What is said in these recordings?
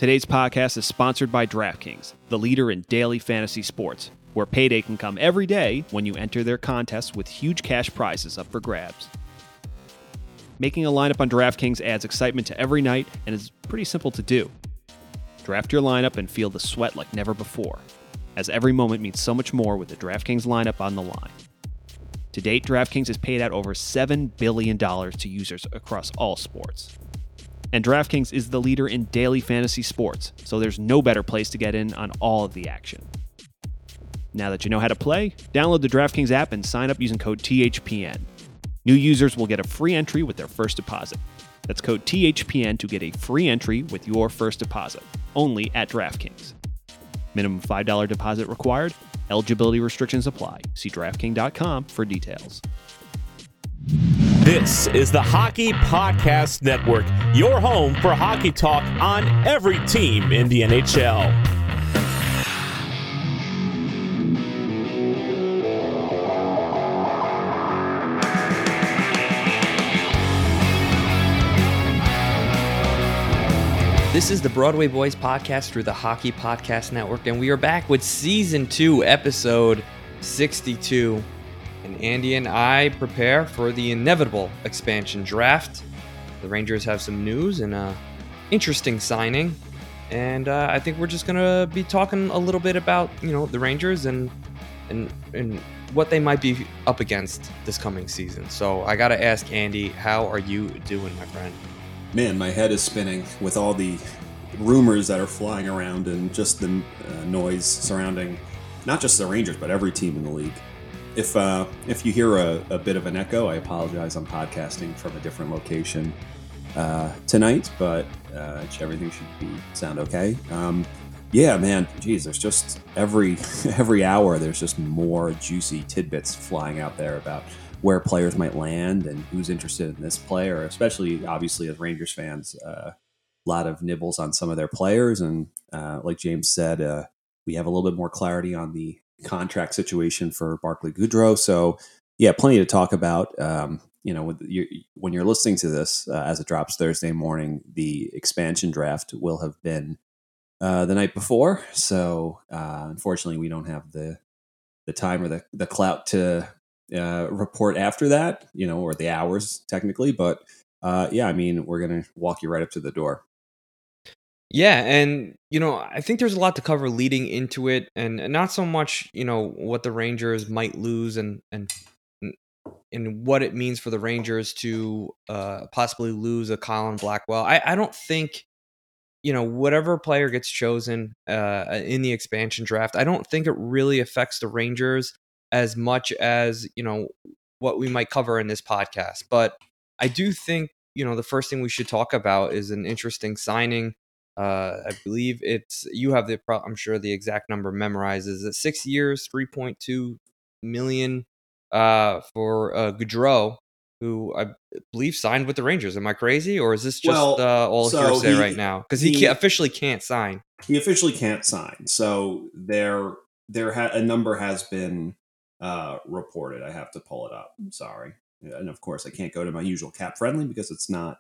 Today's podcast is sponsored by DraftKings, the leader in daily fantasy sports, where payday can come every day when you enter their contests with huge cash prizes up for grabs. Making a lineup on DraftKings adds excitement to every night and is pretty simple to do. Draft your lineup and feel the sweat like never before, as every moment means so much more with the DraftKings lineup on the line. To date, DraftKings has paid out over $7 billion to users across all sports. And DraftKings is the leader in daily fantasy sports, so there's no better place to get in on all of the action. Now that you know how to play, download the DraftKings app and sign up using code THPN. New users will get a free entry with their first deposit. That's code THPN to get a free entry with your first deposit, only at DraftKings. Minimum $5 deposit required. Eligibility restrictions apply. See DraftKings.com for details. This is the Hockey Podcast Network, your home for hockey talk on every team in the NHL. This is the Broadway Boys podcast through the Hockey Podcast Network, and we are back with Season 2, Episode 62. And Andy and I prepare for the inevitable expansion draft. The Rangers have some news and an interesting signing. And I think we're just going to be talking a little bit about, the Rangers and what they might be up against this coming season. So I got to ask Andy, how are you doing, my friend? Man, my head is spinning with all the rumors that are flying around and just the noise surrounding not just the Rangers, but every team in the league. If you hear a bit of an echo, I apologize. I'm podcasting from a different location tonight, but everything should sound okay. Yeah, man, geez, there's just every hour there's just more juicy tidbits flying out there about where players might land and who's interested in this player, especially obviously as Rangers fans, a lot of nibbles on some of their players. And like James said, we have a little bit more clarity on the contract situation for Barclay Goodrow. So yeah, plenty to talk about. When you're listening to this as it drops Thursday morning, the expansion draft will have been the night before. So unfortunately, we don't have the time or the clout to report after that, or the hours technically. But we're going to walk you right up to the door. Yeah, and I think there's a lot to cover leading into it, and not so much what the Rangers might lose and what it means for the Rangers to possibly lose a Colin Blackwell. I don't think whatever player gets chosen in the expansion draft, I don't think it really affects the Rangers as much as what we might cover in this podcast. But I do think the first thing we should talk about is an interesting signing. I believe you have I'm sure the exact number memorized. Is it 6 years, $3.2 million for Goodrow, who I believe signed with the Rangers. Am I crazy, or is this just all hearsay right now? Because he officially can't sign. He officially can't sign. So a number has been reported. I have to pull it up. I'm sorry, and of course I can't go to my usual Cap Friendly because it's not.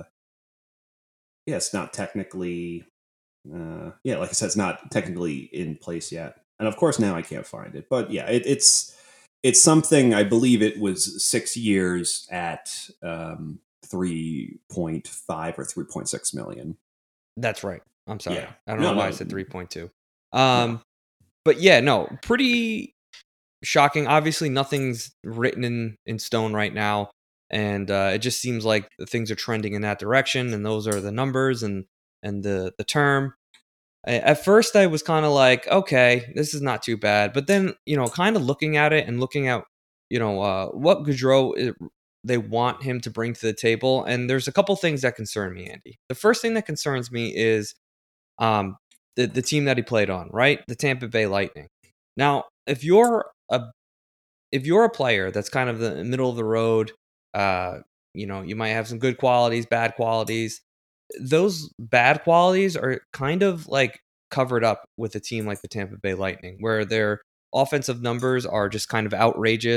It's not technically, like I said, it's not technically in place yet. And of course, now I can't find it. But yeah, it's something, I believe it was 6 years at 3.5 or 3.6 million. That's right. I'm sorry. Yeah. I don't know why I said 3.2. But yeah, no, pretty shocking. Obviously, nothing's written in stone right now. And it just seems like things are trending in that direction, and those are the numbers and the term. At first, I was kind of like, okay, this is not too bad. But then, kind of looking at it and looking at, what Goodrow they want him to bring to the table. And there's a couple things that concern me, Andy. The first thing that concerns me is the team that he played on, right? The Tampa Bay Lightning. Now, if you're a player that's kind of the middle of the road, you might have some good qualities, bad qualities. Those bad qualities are kind of like covered up with a team like the Tampa Bay Lightning, where their offensive numbers are just kind of outrageous,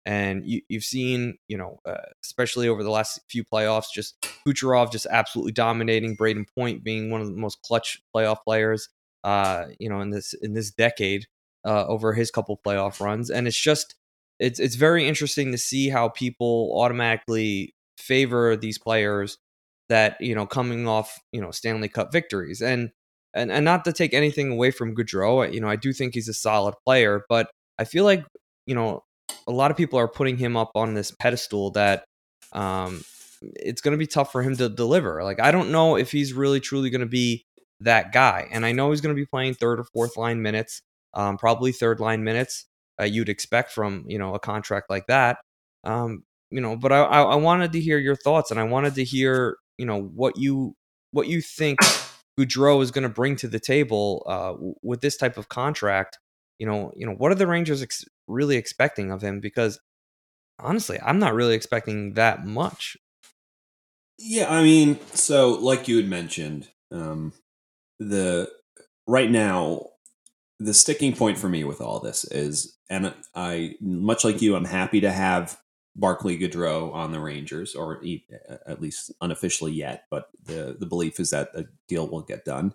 And you've seen, especially over the last few playoffs, just Kucherov just absolutely dominating, Braden Point being one of the most clutch playoff players, in this decade, over his couple playoff runs. And it's very interesting to see how people automatically favor these players that, coming off, Stanley Cup victories. And not to take anything away from Gaudreau, I do think he's a solid player, but I feel like, a lot of people are putting him up on this pedestal that it's going to be tough for him to deliver. Like, I don't know if he's really truly going to be that guy. And I know he's going to be playing third or fourth line minutes, probably third line minutes, you'd expect from, a contract like that. But I wanted to hear your thoughts, and I wanted to hear, what you think Gaudreau is going to bring to the table with this type of contract. What are the Rangers really expecting of him? Because honestly, I'm not really expecting that much. Yeah, I mean, so like you had mentioned, the right now the sticking point for me with all this is, and I, much like you, I'm happy to have Barclay Goodrow on the Rangers, or at least unofficially yet, but the belief is that a deal will get done.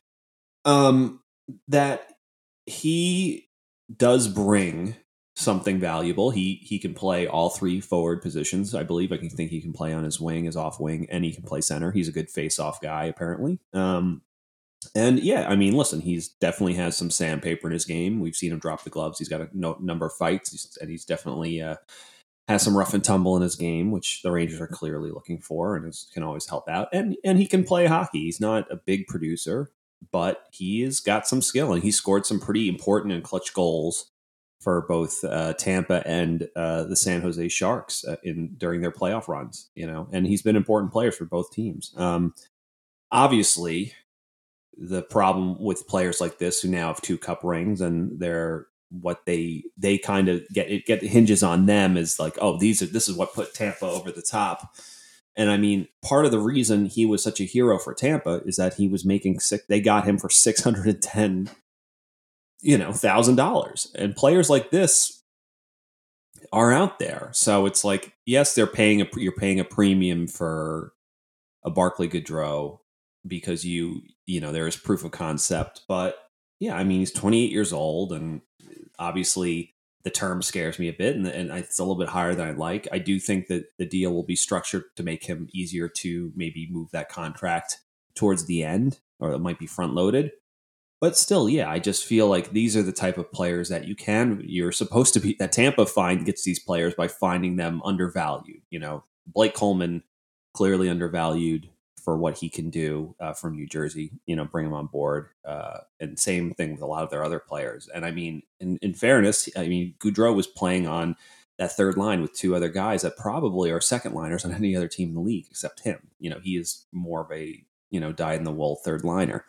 That he does bring something valuable. He can play all three forward positions. I believe I can think he can play on his wing, his off wing, and he can play center. He's a good face-off guy, apparently. And yeah, I mean, listen, he's definitely has some sandpaper in his game. We've seen him drop the gloves. He's got a number of fights, and he's definitely has some rough and tumble in his game, which the Rangers are clearly looking for, and can always help out. And he can play hockey. He's not a big producer, but he has got some skill, and he scored some pretty important and clutch goals for both Tampa and the San Jose Sharks during their playoff runs. And he's been an important player for both teams. Obviously, the problem with players like this who now have 2 cup rings, and they're what they kind of get hinges on them, is like, oh, this is what put Tampa over the top. And I mean, part of the reason he was such a hero for Tampa is that he was making they got him for $610,000, and players like this are out there. So it's like, yes, you're paying a premium for a Barclay Goodrow because there is proof of concept. But yeah, I mean, he's 28 years old, and obviously the term scares me a bit, and it's a little bit higher than I'd like. I do think that the deal will be structured to make him easier to maybe move that contract towards the end, or it might be front loaded. But still, yeah, I just feel like these are the type of players that you're supposed to be, that Tampa gets these players by finding them undervalued. Blake Coleman, clearly undervalued for what he can do from New Jersey, bring him on board. And same thing with a lot of their other players. And I mean, in fairness, I mean, Gaudreau was playing on that third line with 2 other guys that probably are second liners on any other team in the league except him. He is more of a, dyed-in-the-wool third liner.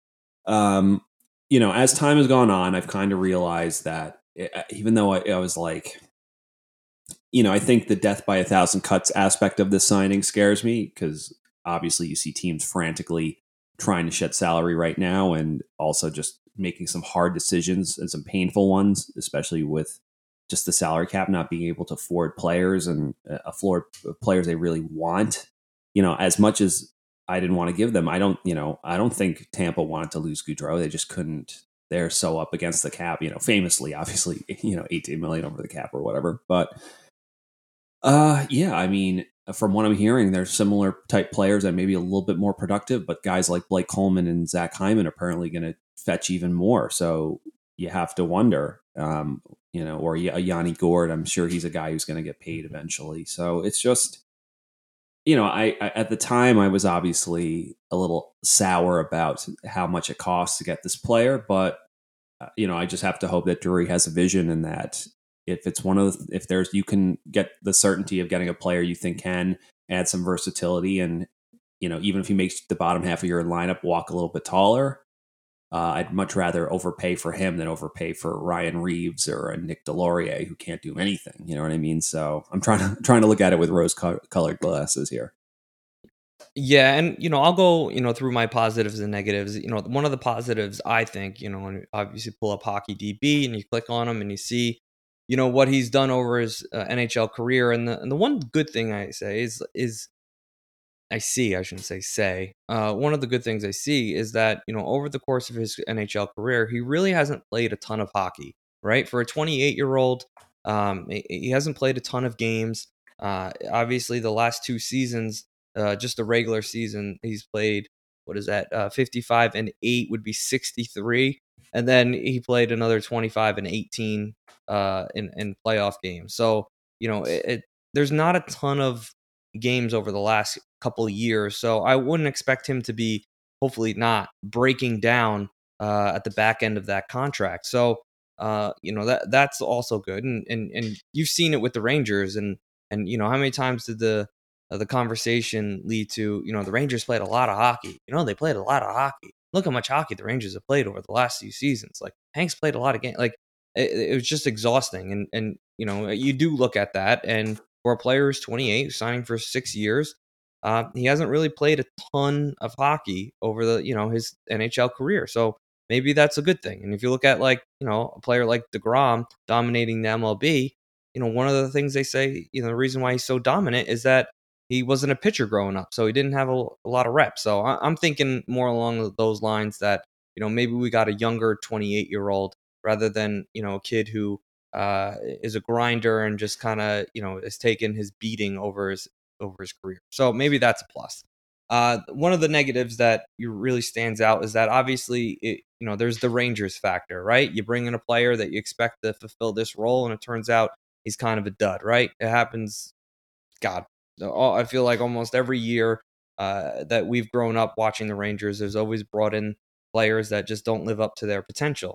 As time has gone on, I've kind of realized that even though I was like, I think the death by 1,000 cuts aspect of this signing scares me, because obviously you see teams frantically trying to shed salary right now, and also just making some hard decisions, and some painful ones, especially with just the salary cap not being able to afford players, and afford players they really want. As much as I didn't want to give them, I don't think Tampa wanted to lose Gaudreau. They just couldn't. They're so up against the cap, famously, obviously, 18 million over the cap or whatever. But yeah, I mean, from what I'm hearing, they're similar type players that may be a little bit more productive, but guys like Blake Coleman and Zach Hyman are apparently going to fetch even more. So you have to wonder, or Yanni Gourde, I'm sure he's a guy who's going to get paid eventually. So it's just, I at the time I was obviously a little sour about how much it costs to get this player, but I just have to hope that Drury has a vision, and that if it's you can get the certainty of getting a player you think can add some versatility, and even if he makes the bottom half of your lineup walk a little bit taller, I'd much rather overpay for him than overpay for Ryan Reeves or a Nick Delorier who can't do anything. You know what I mean? So I'm trying to look at it with rose-colored glasses here. Yeah, and I'll go through my positives and negatives. One of the positives, I think, when you obviously pull up Hockey DB and you click on them and you see what he's done over his NHL career. And the one good thing I say is I see, I shouldn't say, one of the good things I see is that, over the course of his NHL career, he really hasn't played a ton of hockey, right? For a 28-year-old, he hasn't played a ton of games. Obviously, the last 2 seasons, just the regular season, he's played, 55-8 would be 63. And then he played another 25-18 in playoff games. So, there's not a ton of games over the last couple of years. So I wouldn't expect him to be, hopefully not, breaking down at the back end of that contract. So that's also good. And you've seen it with the Rangers, and how many times did the conversation lead to, the Rangers played a lot of hockey. They played a lot of hockey. Look how much hockey the Rangers have played over the last few seasons. Like, Hank's played a lot of games. Like, it was just exhausting. And you do look at that, and for a player who's 28, signing for 6 years, he hasn't really played a ton of hockey over his NHL career. So maybe that's a good thing. And if you look at a player like DeGrom dominating the MLB, one of the things they say, the reason why he's so dominant is that he wasn't a pitcher growing up, so he didn't have a lot of reps. So I'm thinking more along those lines that, maybe we got a younger 28-year-old rather than, a kid who is a grinder and just kind of, has taken his beating over his career. So maybe that's a plus. One of the negatives that really stands out is that obviously there's the Rangers factor, right? You bring in a player that you expect to fulfill this role, and it turns out he's kind of a dud, right? It happens. God, I feel like almost every year that we've grown up watching the Rangers, there's always brought in players that just don't live up to their potential.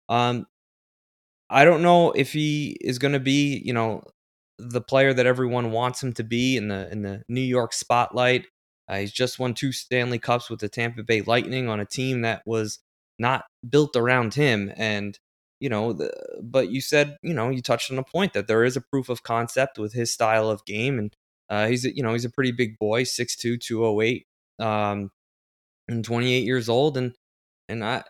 I don't know if he is going to be, the player that everyone wants him to be in the New York spotlight. He's just won 2 Stanley Cups with the Tampa Bay Lightning on a team that was not built around him. And, but you said, you touched on a point that there is a proof of concept with his style of game. And he's a pretty big boy, 6'2", 208, and 28 years old. And I,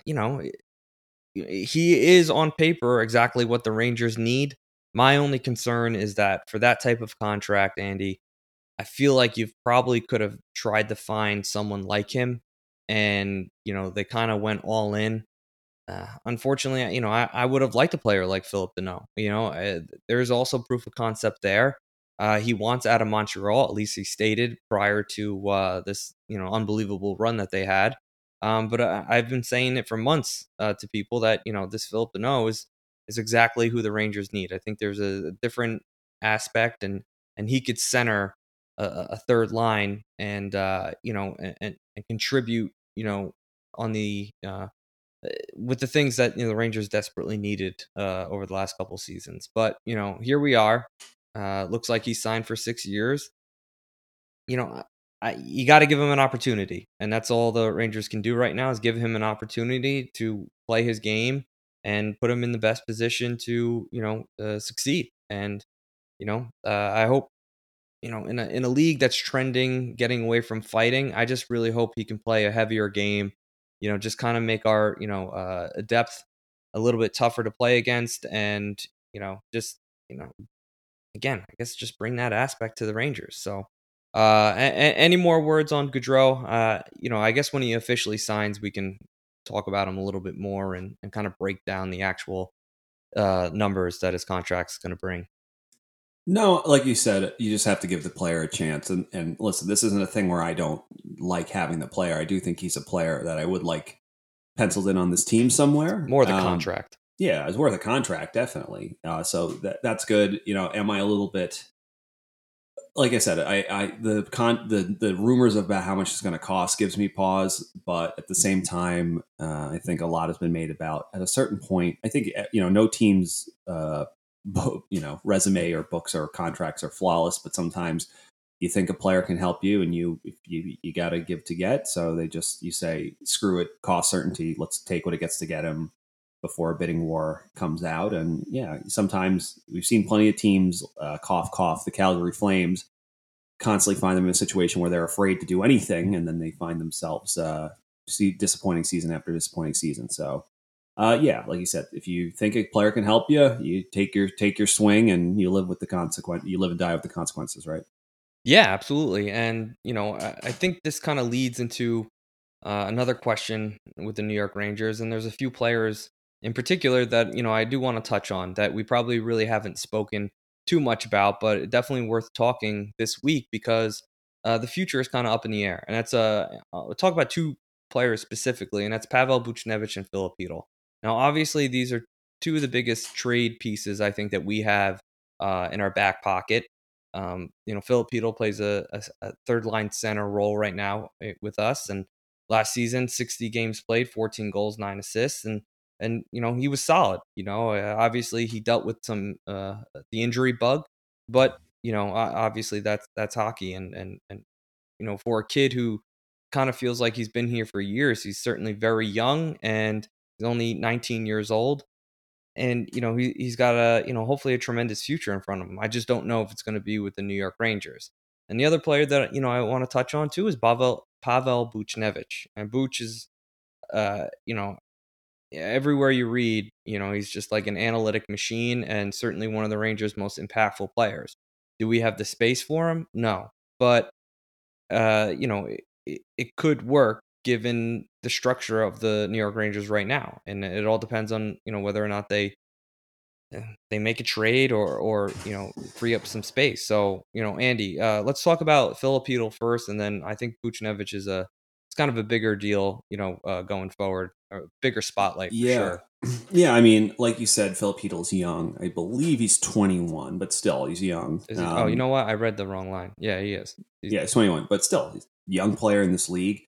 he is on paper exactly what the Rangers need. My only concern is that for that type of contract, Andy, I feel like you probably could have tried to find someone like him, and they kind of went all in. Unfortunately, I would have liked a player like Phillip Danault. There's also proof of concept there. He wants out of Montreal, at least he stated prior to this unbelievable run that they had. But I've been saying it for months to people that this Phillip Danault is exactly who the Rangers need. I think there's a different aspect, and he could center a third line and and contribute on the with the things that the Rangers desperately needed over the last couple seasons. But here we are. Looks like he's signed for 6 years. You got to give him an opportunity, and that's all the Rangers can do right now is give him an opportunity to play his game and put him in the best position to succeed. And I hope in a league that's trending, getting away from fighting, I just really hope he can play a heavier game. Just kind of make our depth a little bit tougher to play against, and again, I guess just bring that aspect to the Rangers. So. Any more words on Gaudreau? I guess when he officially signs, we can talk about him a little bit more and kind of break down the actual numbers that his contract's going to bring. No, like you said, you just have to give the player a chance. And listen, this isn't a thing where I don't like having the player. I do think he's a player that I would like penciled in on this team somewhere. More the contract. Yeah, it's worth a contract, definitely. So that's good. Am I a little bit... Like I said, the rumors about how much it's going to cost gives me pause, but at the same time, I think a lot has been made about at a certain point. I think no team's resume or books or contracts are flawless, but sometimes you think a player can help you, and you got to give to get. So you say screw it, cost certainty. Let's take what it gets to get him before a bidding war comes out. And yeah, sometimes we've seen plenty of teams, cough, cough, the Calgary Flames, constantly find them in a situation where they're afraid to do anything, and then they find themselves disappointing season after disappointing season. So Yeah, like you said, if you think a player can help you, you take your swing and you live with the consequence. You live and die with the consequences, right? Yeah, absolutely. And, I think this kind of leads into another question with the New York Rangers. And there's a few players in particular that, I do want to touch on that we probably really haven't spoken too much about, but definitely worth talking this week because the future is kind of up in the air. And that's, I'll talk about two players specifically, and that's Pavel Buchnevich and Filip Chytil. Now, obviously, these are two of the biggest trade pieces I think that we have in our back pocket. Filip Chytil plays a third line center role right now with us, and last season 60 games played, 14 goals, 9 assists, and he was solid. Obviously he dealt with some the injury bug, but obviously that's hockey, and for a kid who kind of feels like he's been here for years, he's certainly very young, and he's only 19 years old. And he's got hopefully a tremendous future in front of him. I just don't know if it's going to be with the New York Rangers. And the other player that I want to touch on too is Pavel Buchnevich. And Buch is everywhere you read, he's just like an analytic machine and certainly one of the Rangers' most impactful players. Do we have the space for him? No, but it could work given the structure of the New York Rangers right now, and it all depends on whether or not they make a trade or free up some space. So Andy, let's talk about Filip Chytil first, and then I think Buchnevich is it's kind of a bigger deal, going forward, a bigger spotlight for Yeah. sure. Yeah, I mean, like you said, Filip Chytil's young. I believe he's 21, but still, he's young. Is he, oh, you know what? I read the wrong line. Yeah, he is. He's 21, but still, he's a young player in this league.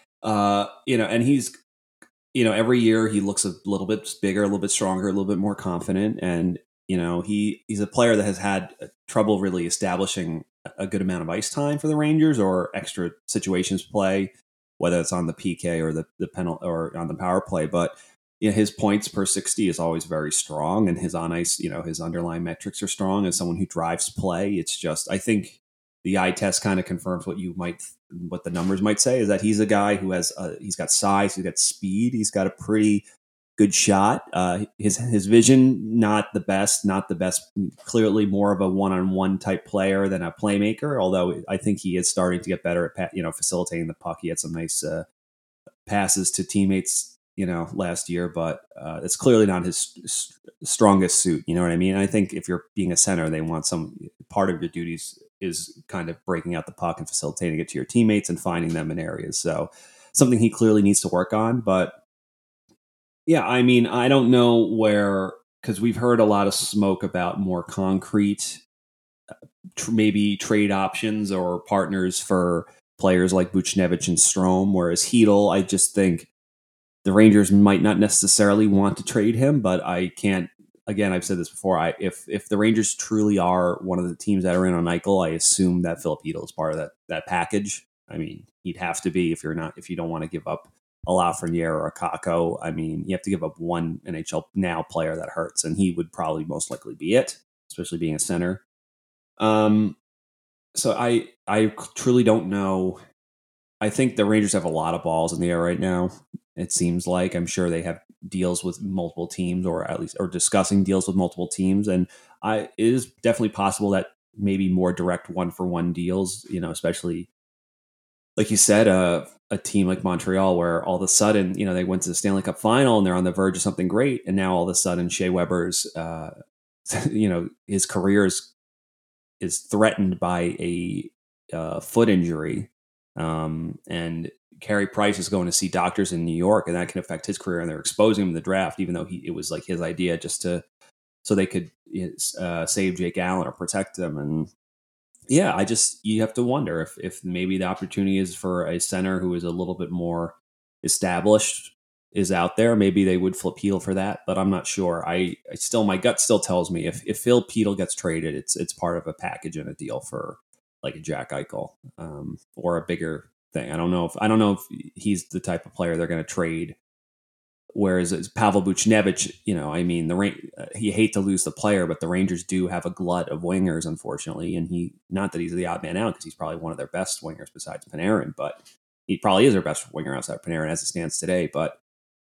And he's, every year he looks a little bit bigger, a little bit stronger, a little bit more confident. And, he's a player that has had trouble really establishing a good amount of ice time for the Rangers or extra situations play, whether it's on the PK or the penalty or on the power play. But his points per 60 is always very strong, and his on ice, his underlying metrics are strong. As someone who drives play, it's just, I think the eye test kind of confirms what the numbers might say, is that he's a guy who he's got size, he's got speed, he's got a pretty good shot. His vision, not the best, clearly more of a one-on-one type player than a playmaker, although I think he is starting to get better at, facilitating the puck. He had some nice passes to teammates, last year, but it's clearly not his strongest suit. You know what I mean? I think if you're being a center, they want some part of your duties is kind of breaking out the puck and facilitating it to your teammates and finding them in areas. So something he clearly needs to work on. But yeah, I mean, I don't know because we've heard a lot of smoke about more concrete, maybe trade options or partners for players like Buchnevich and Strome, whereas Chytil, I just think the Rangers might not necessarily want to trade him, but I can't. Again, I've said this before. If the Rangers truly are one of the teams that are in on Eichel, I assume that Filip Chytil is part of that package. I mean, he'd have to be if you don't want to give up a Lafreniere or a Kakko. I mean, you have to give up one NHL now player that hurts, and he would probably most likely be it, especially being a center. So I truly don't know. I think the Rangers have a lot of balls in the air right now. It seems like, I'm sure they have deals with multiple teams, or at least discussing deals with multiple teams. And it is definitely possible that maybe more direct 1-for-1 deals, especially like you said, a team like Montreal, where all of a sudden, they went to the Stanley Cup final and they're on the verge of something great. And now all of a sudden Shea Weber's, his career is threatened by a foot injury. And Carey Price is going to see doctors in New York, and that can affect his career. And they're exposing him in the draft, even though it was like his idea so they could save Jake Allen or protect him. And yeah, you have to wonder if maybe the opportunity is for a center who is a little bit more established is out there. Maybe they would flip Chytil for that, but I'm not sure. My gut still tells me if Filip Chytil gets traded, it's part of a package and a deal for like a Jack Eichel, or a bigger thing. I don't know if he's the type of player they're going to trade. Whereas Pavel Buchnevich, I mean, you hate to lose the player, but the Rangers do have a glut of wingers, unfortunately. And not that he's the odd man out, because he's probably one of their best wingers besides Panarin, but he probably is their best winger outside Panarin as it stands today. But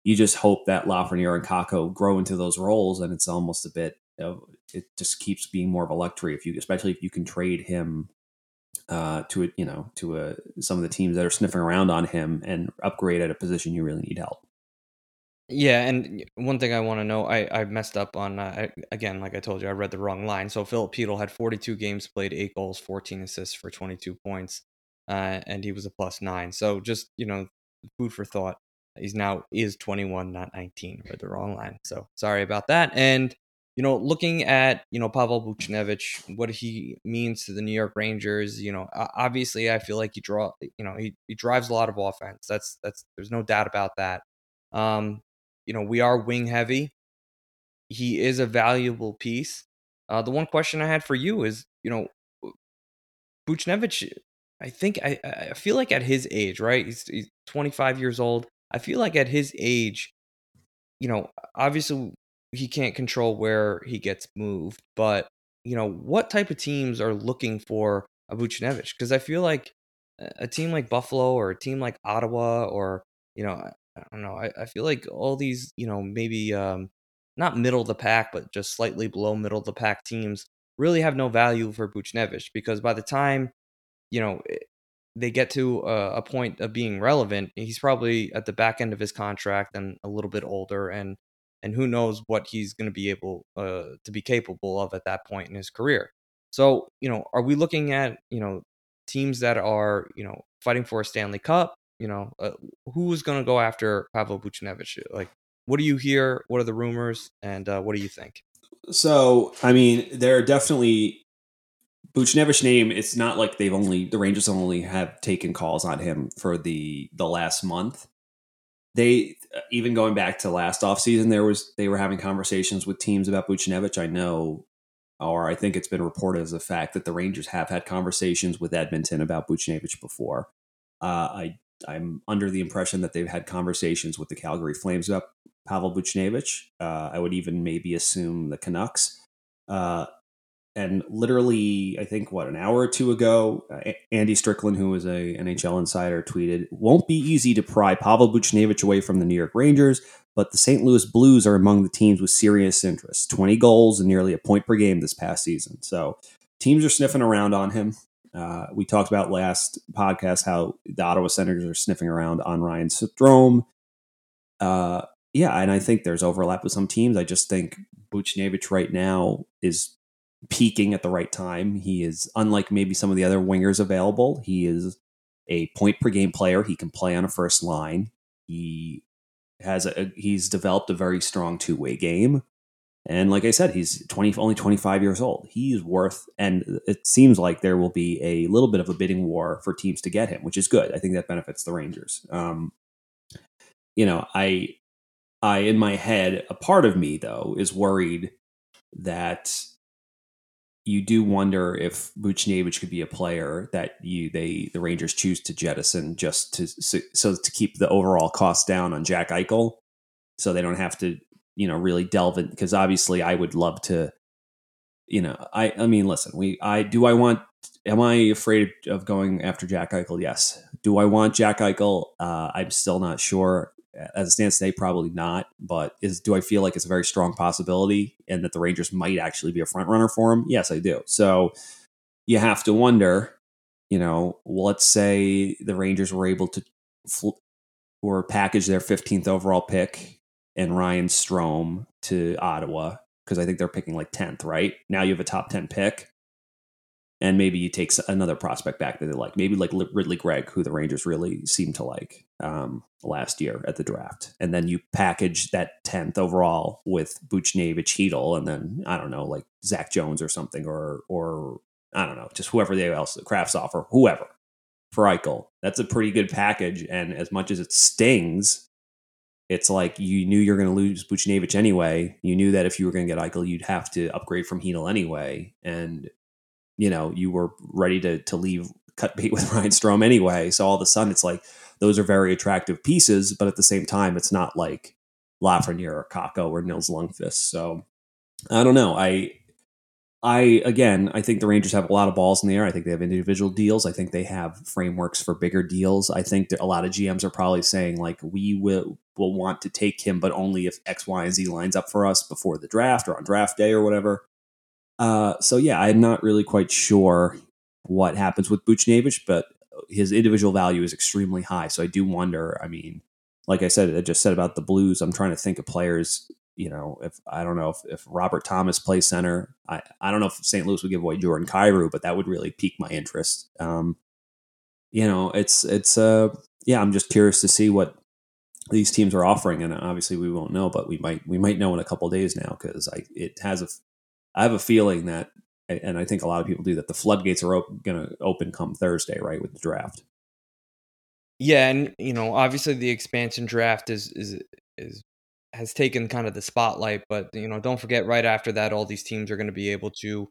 you just hope that Lafreniere and Kakko grow into those roles, and it's almost a bit. It just keeps being more of a luxury especially if you can trade him to some of the teams that are sniffing around on him and upgrade at a position you really need help. Yeah, and one thing I want to know, I messed up on, again, like I told you, I read the wrong line. So Philip Peedle had 42 games played, 8 goals, 14 assists for 22 points, and he was a +9. So just, food for thought. He's now is 21, not 19. Read the wrong line. So sorry about that. And, looking at, Pavel Buchnevich, what he means to the New York Rangers, obviously I feel like he drives a lot of offense. That's there's no doubt about that. We are wing heavy. He is a valuable piece. The one question I had for you is, Buchnevich, I think I feel like at his age, right? He's 25 years old. I feel like at his age, obviously he can't control where he gets moved, but what type of teams are looking for a Buchnevich? Because I feel like a team like Buffalo or a team like Ottawa or I don't know. I feel like all these, maybe not middle of the pack, but just slightly below middle of the pack teams really have no value for Buchnevich because by the time, they get to a point of being relevant, he's probably at the back end of his contract and a little bit older, and who knows what he's going to be able to be capable of at that point in his career. So, are we looking at, teams that are, fighting for a Stanley Cup? Who's going to go after Pavel Buchnevich? Like, what do you hear? What are the rumors? And what do you think? So, I mean, there are definitely Buchnevich name. It's not like the Rangers only have taken calls on him for the last month. They even going back to last offseason, they were having conversations with teams about Buchnevich. I know, or I think it's been reported as a fact that the Rangers have had conversations with Edmonton about Buchnevich before. I'm under the impression that they've had conversations with the Calgary Flames about Pavel Buchnevich. I would even maybe assume the Canucks. And literally, I think, an hour or two ago, Andy Strickland, who was a NHL insider, tweeted, "Won't be easy to pry Pavel Buchnevich away from the New York Rangers, but the St. Louis Blues are among the teams with serious interest. 20 goals and nearly a point per game this past season." So teams are sniffing around on him. We talked about last podcast how the Ottawa Senators are sniffing around on Ryan Strome. And I think there's overlap with some teams. I just think Buchnevich right now is peaking at the right time. He is, unlike maybe some of the other wingers available, he is a point per game player. He can play on a first line. He's developed a very strong two-way game. And like I said, he's only 25 years old. He's worth, and it seems like there will be a little bit of a bidding war for teams to get him, which is good. I think that benefits the Rangers. I in my head, a part of me though is worried that you do wonder if Buchnevich could be a player that the Rangers choose to jettison just to keep the overall cost down on Jack Eichel, so they don't have to really delve in, because obviously I would love to, I mean, listen, am I afraid of going after Jack Eichel? Yes. Do I want Jack Eichel? I'm still not sure. As it stands today, probably not. But do I feel like it's a very strong possibility and that the Rangers might actually be a front runner for him? Yes, I do. So you have to wonder, let's say the Rangers were able to or package their 15th overall pick and Ryan Strome to Ottawa, because I think they're picking like 10th, right? Now you have a top 10 pick, and maybe you take another prospect back that they like, maybe like Ridley Gregg, who the Rangers really seemed to like last year at the draft. And then you package that 10th overall with Buchnevich, Chytil, and then, I don't know, like Zach Jones or something, or I don't know, just whoever else, Kravtsov or whoever, for Eichel. That's a pretty good package. And as much as it stings, it's like you knew you're going to lose Buchnevich anyway. You knew that if you were going to get Eichel, you'd have to upgrade from Chytil anyway. And, you were ready to cut bait with Ryan Strome anyway. So all of a sudden it's like, those are very attractive pieces, but at the same time, it's not like Lafreniere or Kakko or Nils Lundqvist. So I don't know. I think the Rangers have a lot of balls in the air. I think they have individual deals. I think they have frameworks for bigger deals. I think that a lot of GMs are probably saying like, will want to take him, but only if X, Y, and Z lines up for us before the draft or on draft day or whatever. So yeah, I'm not really quite sure what happens with Buchnevich, but his individual value is extremely high. So I do wonder. I mean, like I just said about the Blues. I'm trying to think of players. If I don't know if Robert Thomas plays center, I don't know if St. Louis would give away Jordan Kyrou, but that would really pique my interest. I'm just curious to see what these teams are offering, and obviously we won't know, but we might know in a couple of days now, because I have a feeling that, and I think a lot of people do, that the floodgates are going to open come Thursday, right, with the draft. Yeah, and obviously the expansion draft has taken kind of the spotlight, but don't forget, right after that, all these teams are going to be able to,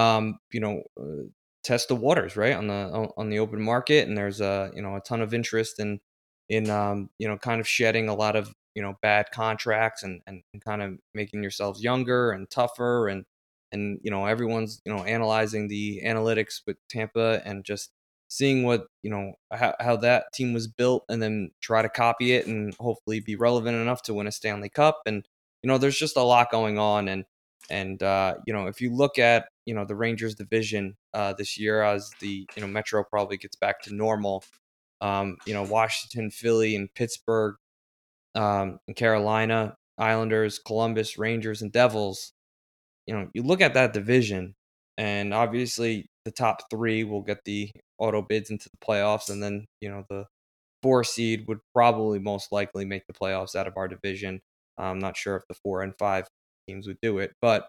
test the waters, right, on the open market, and there's a ton of interest in kind of shedding a lot of bad contracts and kind of making yourselves younger and tougher, and everyone's analyzing the analytics with Tampa and just seeing what how that team was built, and then try to copy it and hopefully be relevant enough to win a Stanley Cup. And there's just a lot going on, and if you look at the Rangers division this year, as the Metro probably gets back to normal, Washington, Philly, and Pittsburgh, and Carolina, Islanders, Columbus, Rangers, and Devils. You look at that division, and obviously the top three will get the auto bids into the playoffs, and then the 4 seed would probably most likely make the playoffs out of our division. I'm not sure if the 4 and 5 teams would do it, but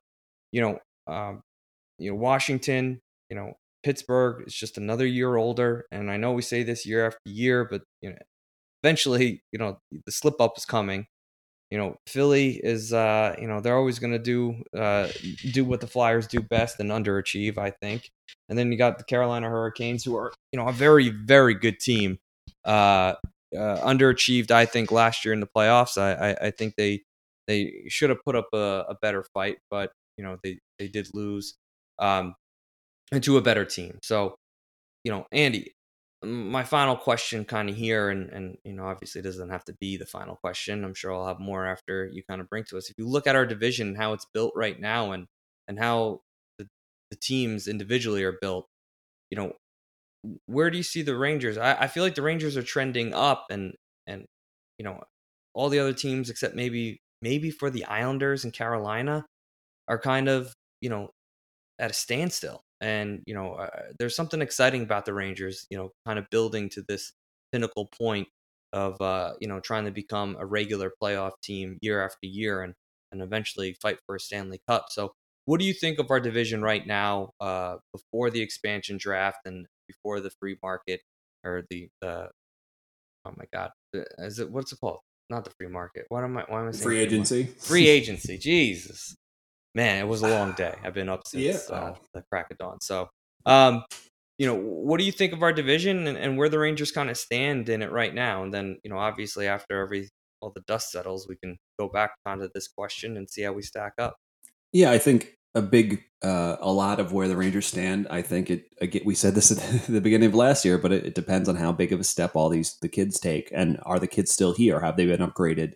Washington, Pittsburgh is just another year older, and I know we say this year after year, but eventually the slip up is coming. Philly is, they're always going to do what the Flyers do best and underachieve, I think. And then you got the Carolina Hurricanes, who are, a very, very good team. Underachieved, I think, last year in the playoffs. I think they should have put up a better fight, but they did lose to a better team. So, Andy, my final question kind of here, and obviously it doesn't have to be the final question. I'm sure I'll have more after you kind of bring to us. If you look at our division and how it's built right now, and how the teams individually are built, where do you see the Rangers? I feel like the Rangers are trending up, and all the other teams except maybe for the Islanders and Carolina are kind of at a standstill. And there's something exciting about the Rangers, kind of building to this pinnacle point of trying to become a regular playoff team year after year, and eventually fight for a Stanley Cup. So what do you think of our division right now, before the expansion draft and before the free market, or oh my god, what's it called? Not the free market. Why am I saying free agency? Free agency. Jesus. Man, it was a long day. I've been up since the crack of dawn. So, what do you think of our division, and where the Rangers kind of stand in it right now? And then, obviously after all the dust settles, we can go back onto this question and see how we stack up. Yeah, I think a lot of where the Rangers stand. I think we said this at the beginning of last year, but it depends on how big of a step all the kids take, and are the kids still here? Have they been upgraded?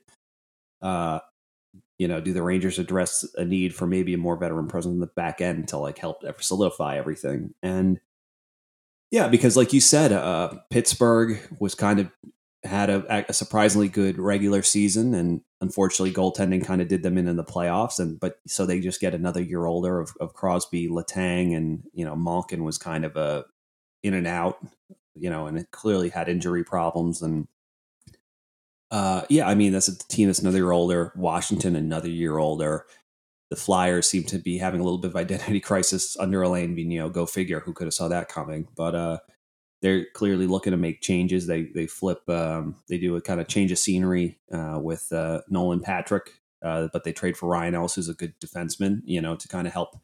Do the Rangers address a need for maybe a more veteran presence in the back end to help solidify everything? And yeah, because like you said, Pittsburgh was kind of had a surprisingly good regular season, and unfortunately goaltending kind of did them in the playoffs. But so they just get another year older of Crosby, Letang, and Malkin was kind of a in and out, and it clearly had injury problems. And I mean, that's a team that's another year older. Washington, another year older. The Flyers seem to be having a little bit of identity crisis under Alain Vigneault. Go figure, who could have saw that coming? But they're clearly looking to make changes. They flip. They do a kind of change of scenery with Nolan Patrick, but they trade for Ryan Ellis, who's a good defenseman. To kind of help.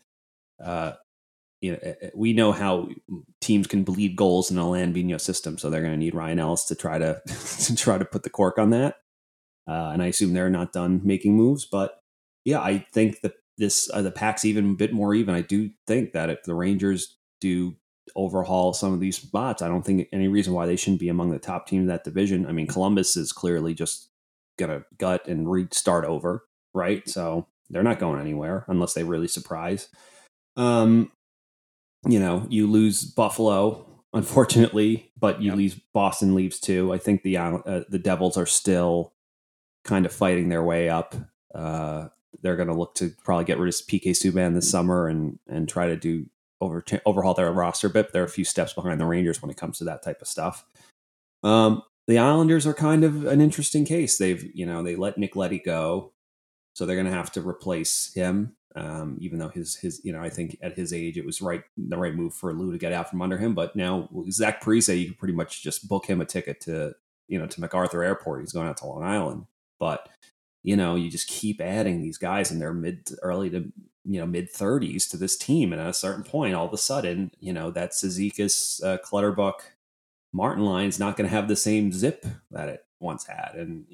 We know how teams can bleed goals in a Alain Vigneault system, so they're going to need Ryan Ellis to try to put the cork on that. And I assume they're not done making moves, but yeah, I think that the pack's even a bit more even. I do think that if the Rangers do overhaul some of these spots, I don't think any reason why they shouldn't be among the top teams in that division. I mean, Columbus is clearly just gonna gut and restart over, right? So they're not going anywhere unless they really surprise. You lose Buffalo, unfortunately, but you lose Boston leaves too. I think the Devils are still kind of fighting their way up. They're going to look to probably get rid of PK Subban this summer and try to do overhaul their roster a bit. They're a few steps behind the Rangers when it comes to that type of stuff. The Islanders are kind of an interesting case. They let Nick Leddy go, so they're going to have to replace him. Even though his I think at his age it was the right move for Lou to get out from under him. But now Zach Parise, you can pretty much just book him a ticket to MacArthur Airport. He's going out to Long Island. But you just keep adding these guys in their early to mid 30s to this team, and at a certain point, all of a sudden, that Cizikas, Clutterbuck, Martin line is not going to have the same zip that it once had, and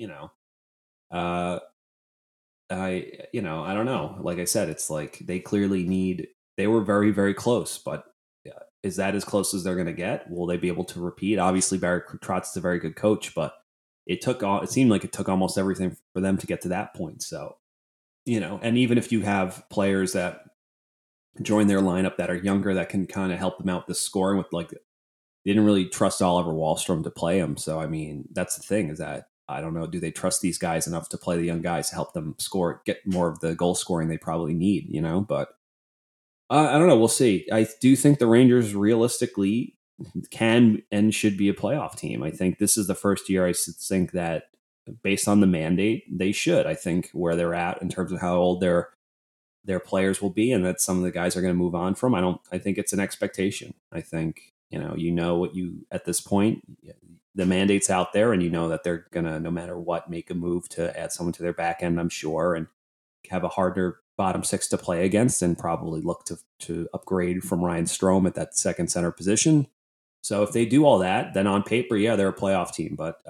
I don't know. Like I said, it's like they clearly they were very, very close, but is that as close as they're going to get? Will they be able to repeat? Obviously, Barry Trotz is a very good coach, but it seemed like it took almost everything for them to get to that point. So, and even if you have players that join their lineup that are younger, that can kind of help them out with the scoring with they didn't really trust Oliver Wahlstrom to play him. So, I mean, that's the thing is that I don't know. Do they trust these guys enough to play the young guys to help them get more of the goal scoring they probably need, But I don't know. We'll see. I do think the Rangers realistically can and should be a playoff team. I think this is the first year I think that based on the mandate, they should. I think where they're at in terms of how old their players will be and that some of the guys are going to move on from. I think it's an expectation. I think, what you at this point, the mandate's out there and that they're going to, no matter what, make a move to add someone to their back end, I'm sure, and have a harder bottom six to play against and probably look to upgrade from Ryan Strome at that second center position. So if they do all that, then on paper, yeah, they're a playoff team. But,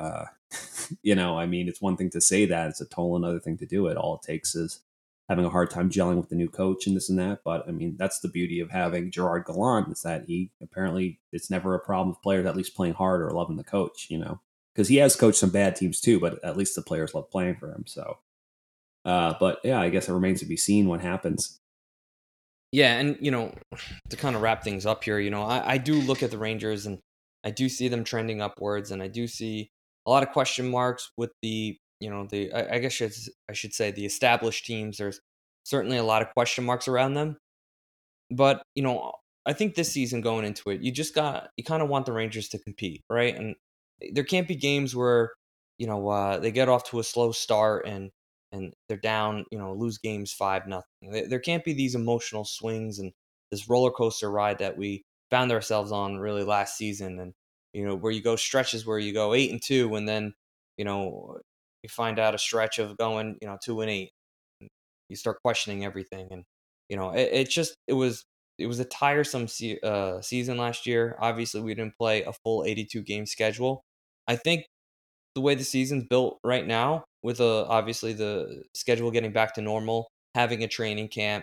I mean, it's one thing to say that. It's a total another thing to do it. All it takes is having a hard time gelling with the new coach and this and that. But, I mean, that's the beauty of having Gerard Gallant is that it's never a problem with players at least playing hard or loving the coach, because he has coached some bad teams too, but at least the players love playing for him. So, but yeah, I guess it remains to be seen what happens. Yeah, and to kind of wrap things up here, I do look at the Rangers and I do see them trending upwards, and I do see a lot of question marks with the I guess I should say the established teams. There's certainly a lot of question marks around them, but I think this season going into it, you kind of want the Rangers to compete, right? And there can't be games where they get off to a slow start and they're down, lose games 5-0. There can't be these emotional swings and this roller coaster ride that we found ourselves on really last season, and where you go stretches where you go 8-2, and then you find out a stretch of going 2-8. You start questioning everything, and it was a tiresome season last year. Obviously, we didn't play a full 82 game schedule. I think the way the season's built right now, with obviously the schedule getting back to normal, having a training camp,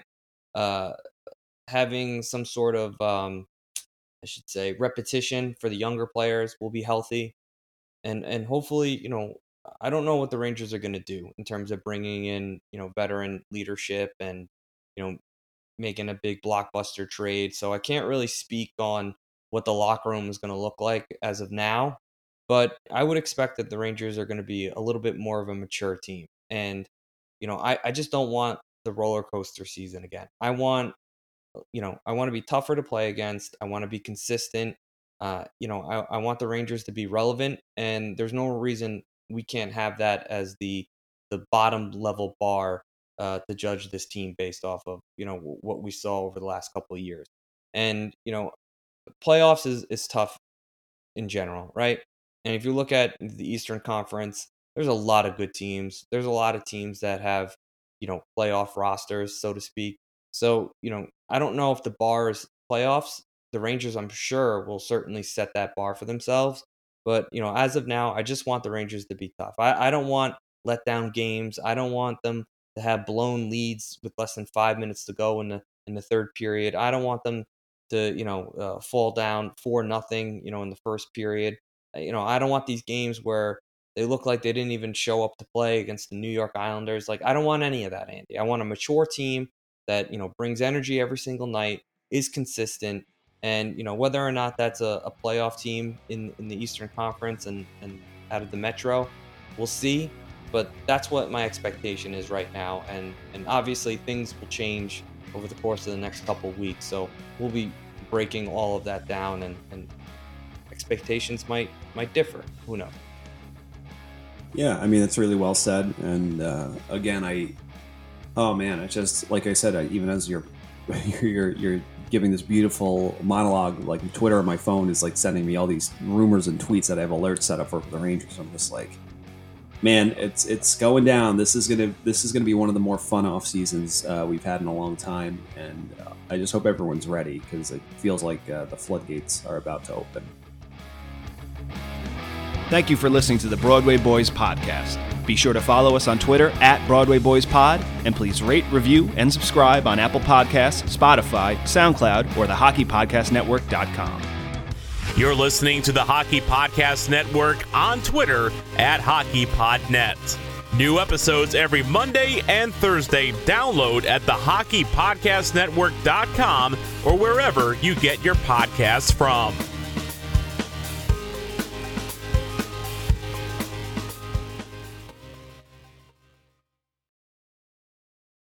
having some sort of I should say repetition for the younger players will be healthy, and hopefully I don't know what the Rangers are going to do in terms of bringing in veteran leadership and making a big blockbuster trade. So I can't really speak on what the locker room is going to look like as of now. But I would expect that the Rangers are going to be a little bit more of a mature team. And, I just don't want the roller coaster season again. I want to be tougher to play against. I want to be consistent. I want the Rangers to be relevant. And there's no reason we can't have that as the bottom level bar to judge this team based off of what we saw over the last couple of years. And playoffs is tough in general, right? And if you look at the Eastern Conference, there's a lot of good teams. There's a lot of teams that have playoff rosters, so to speak. So I don't know if the bar is playoffs. The Rangers, I'm sure, will certainly set that bar for themselves. But as of now, I just want the Rangers to be tough. I don't want letdown games. I don't want them to have blown leads with less than 5 minutes to go in the third period. I don't want them to fall down 4-0 in the first period. I don't want these games where They look like they didn't even show up to play against the New York Islanders. Like, I don't want any of that, Andy. I want a mature team that, brings energy every single night, is consistent, and, whether or not that's a playoff team in the Eastern Conference and out of the Metro, we'll see. But that's what my expectation is right now. And obviously things will change over the course of the next couple of weeks. So we'll be breaking all of that down, and expectations might differ. Who knows? Yeah, I mean, it's really well said. And again, it's just like I said, even as you're giving this beautiful monologue, like Twitter on my phone is like sending me all these rumors and tweets that I have alerts set up for the Rangers. I'm just like, man, it's going down. This is gonna be one of the more fun off seasons we've had in a long time, and I just hope everyone's ready, because it feels like the floodgates are about to open. Thank you for listening to the Broadway Boys podcast. Be sure to follow us on Twitter @BroadwayBoysPod, and please rate, review, and subscribe on Apple Podcasts, Spotify, SoundCloud, or the HockeyPodcastNetwork.com. You're listening to the Hockey Podcast Network on Twitter @HockeyPodNet. New episodes every Monday and Thursday. Download at the HockeyPodcastNetwork.com or wherever you get your podcasts from.